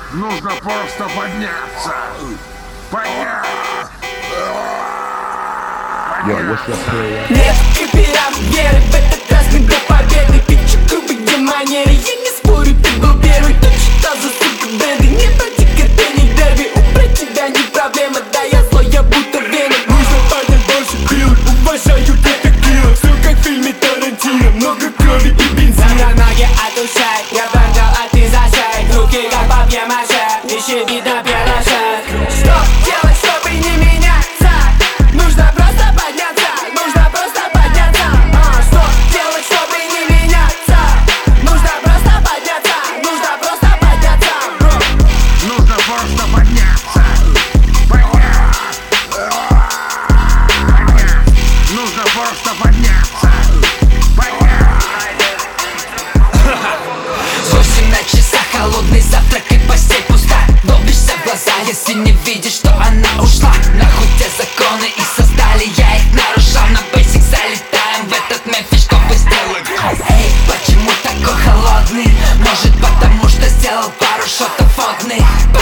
Нужно просто подняться. Подняться. Yo, what's your prayer? Нет копирам веры, в этот раз мы до победы. Пичу грубые манеры, я не спорю, ты был первый. Кто читал за сука бренды, не против терпений дерби. Убрать тебя не проблема, да я злой, я будто веном. Нужно поднять больше пил, уважаю тебя килл. Все как в фильме Тарантино, много крови и бензина. Ноги отдушай, я бандал, а ты зашай. Руки как папья маша, ищи видно пироша. Что делать, чтобы не меняться? Нужно просто подняться, нужно просто подняться. Что делать, чтобы не меняться? Нужно просто подняться, нужно просто подняться. Нужно просто подняться. Нужно просто подняться. 8 на часах, холодный завтрак и постель пуста. Долбишься в глаза, если не видишь, что она ушла. Нахуй те законы и создали, я их нарушал. На бейсик залетаем в этот Мемфис, чтобы сделать. Эй, почему такой холодный? Может потому что сделал пару шотов водных.